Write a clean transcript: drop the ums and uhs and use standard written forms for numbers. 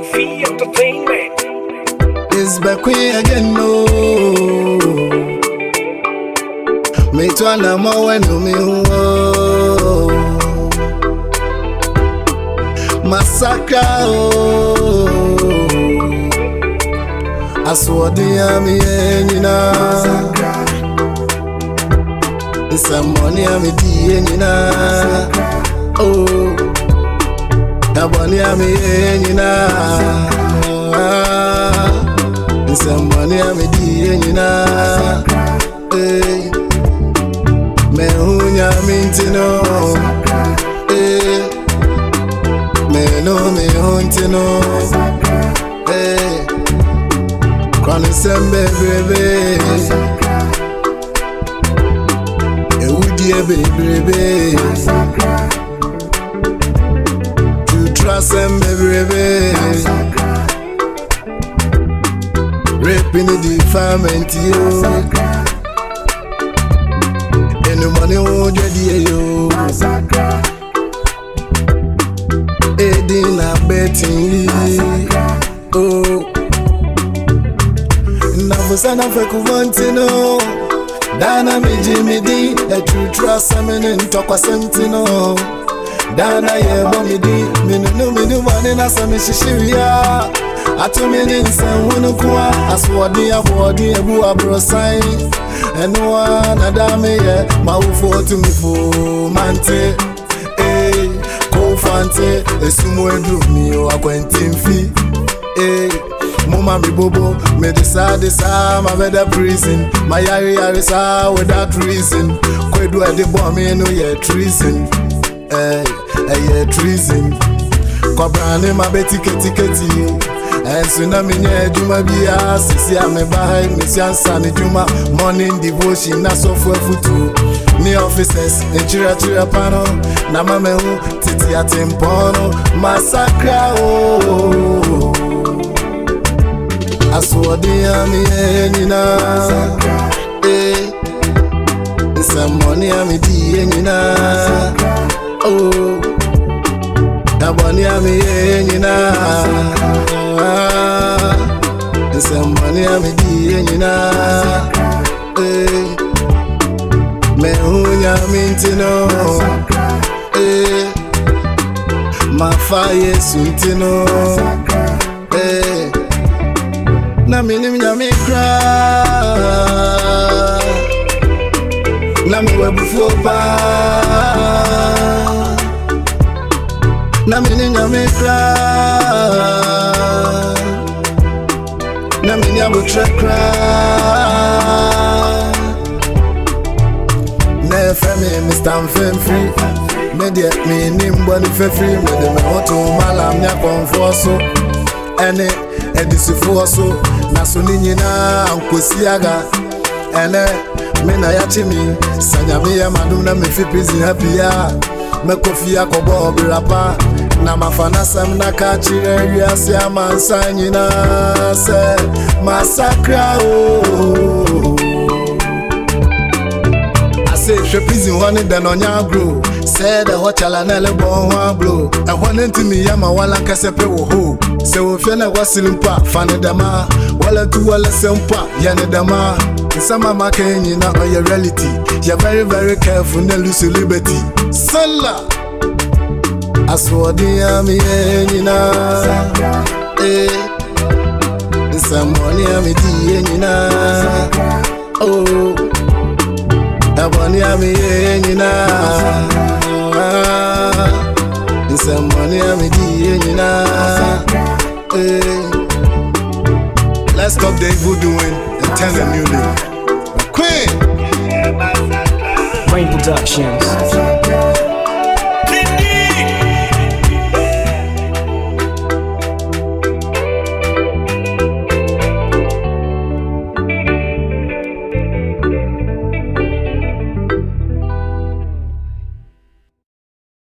Sophie Entertainment. It's back again, no. Me to an amo when you me massacre, I saw the army, it's some money, I'm oh, that money, I'm it's some money, I'm hey, me hunya mintino, hey, me huntino, hey, kwani sembe baby, baby, to trust them, baby, raping the defilement, you. And the money won't get you. Aiding and betting, oh. Now for son of a Cuvantino. Dana me Jimmy D, the true trust I mean in Tokwa Sentino. Dana ye bommy D, me no one in a sami shishiria. Atomini in San Wunukua, as what the body a bua bro sign. And one adame ye, ma ufo to me for mante. Eh, Kofante, a sumo drew me or a quentin fee. Eh. Mama mi bobo, me decide my better prison. My yari sa without reason. Kwe do the bomb me no ye treason. Ye treason. Kobrane ma beti keti. And tsunami nye juma biya. Sisi ame bahai misian sani juma. Morning devotion na software futu. Ni officers chira pano. Na mame hu titi atimpono. Massacre oh. I saw the army, eh. Some money, I'm oh, that money, I'm some money, I'm eh. Me hunya mintino, eh. My fire suntino, eh. Na minim nyame kra na mi webufu pa na minim nyame kra na minim abutre kra na femi Mr. Free me de me nimbo ni free me de me hoto malam nya konfoso ene edisifu so na so nyina ankosiaga ene me na ya chimi sanyame ya madum na me fi prison happy ya me kofi akobo brapa na mafana sam na ka chire wiase amansa nyina se massacre oh say she prison one then on ya grow said the hotela na le bon one blow e one ntimi ya ma wala kasepe wo ho se wo fie na wasilimpa fane dama wala tu wala sempa ya ne dama sama makenyi na on your reality you very very careful na lose liberty sala aswodi ami enyina eh some money ami di enyina oh Abani ami enyina, some money ami di enyina. Let's stop the evil doing and turn a new day. Queen. Rain Productions.